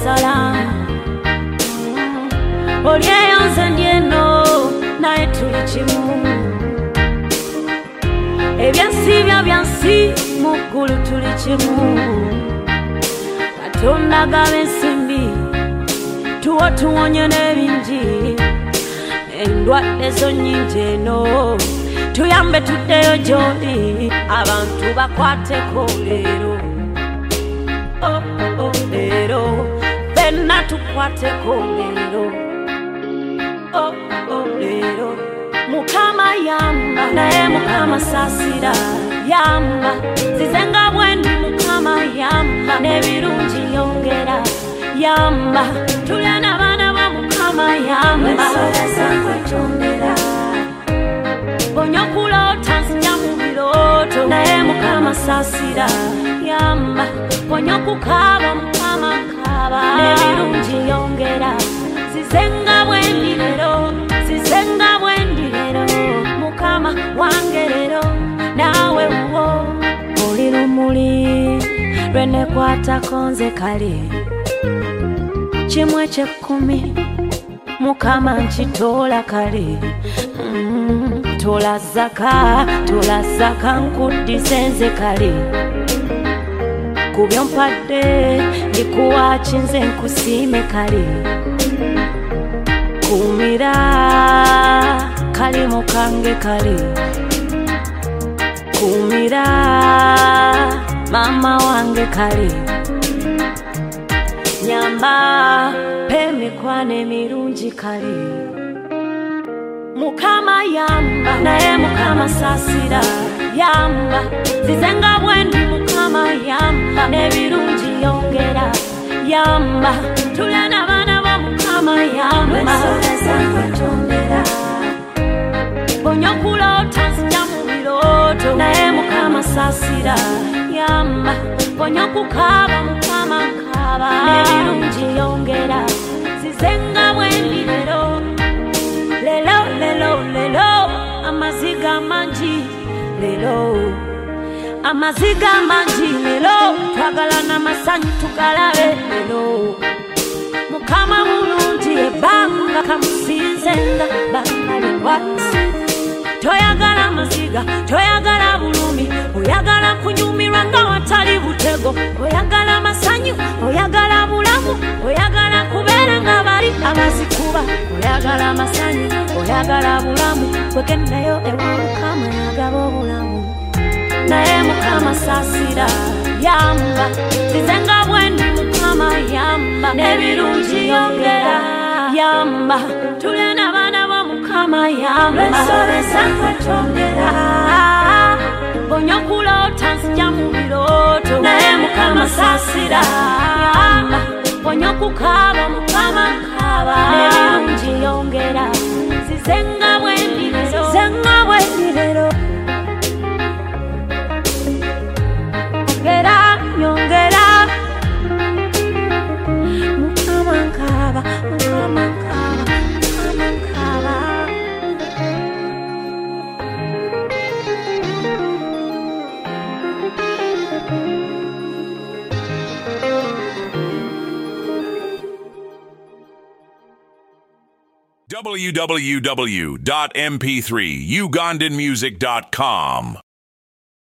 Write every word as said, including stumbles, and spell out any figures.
salam. Olye yonze ndieno naye tuli kimu. Ebyansi bya byansi muggulu tuli kimu. Katonda gaba ensimbi tuwo tuwonye n'ebingi. Endwadde zo nnyingi eno tuyambe tuddeyo gy'oli abantu bakwateko leero. Oh, oh, leero fenna tukwateko leero. Oh, oh, leero Mukama yamba naye Mukama saasira yamba zizenga bwendi Mukama yamba n'ebirungi yongera yamba tulya n'abaana ba Mukama yamba bonyokulota nzija mu birooto naye Mukama saasira yamba bonyokukaaba Mukama kaaba n'ebirungi yongera zizenga bwendi leero zizenga bwendi leero Mukama wange leero naawe wo oli lumuli lwenekwatako nze kale kimu eky'ekkumi Mukama nkitoola kale. Mm, tola zaka tola zaka nkuddize nze kale ku byompadde ndikuwa kinze nkusiime kale kumira kalimu kange kale kumira mama wange kale nyamba pemikwano emirungi kale Mukama yamba naye Mukama saasira yamba zizenga bwendi Mukama yamba n'ebirungi yongera yamba tulya n'abaana ba Mukama yamba bonyokulota nzija mu birooto naye Mukama saasira yamba bonyokukaaba Mukama nkaaba n'ebirungi yongera zizenga bwendi leero lelo lelo lelo amaziga mangi lelo amaziga mangi lelo twagala n'amasanyu tugalabe lelo Mukama mulungi ebbanga kamusinzenga bangalewati toyagala amaziga toyagala bulumi oyagala kunyumirwa nga watali butego oyagala amasanyu oyagala bulamu oyagala kubeera nga bali abazikuba oyagala amasanyu oyagala bulamu wegendayo ewa Mukama yagaba obulamu naye Mukama saasira yamba zizenga bwendi Mukama yamba n'ebirungi yongera yamba tulya n'abaana ba Mukama yamba bonyokulota nzija mu birooto naye Mukama saasira yamba bonyokukaaba Mukama kaaba n'ebirungi yongera zizenga bwendi leero zizenga bwendi leero yongera yongera Mukama kaaba Mukama kaaba Mukama kaaba w w w dot m p three ugandan music dot com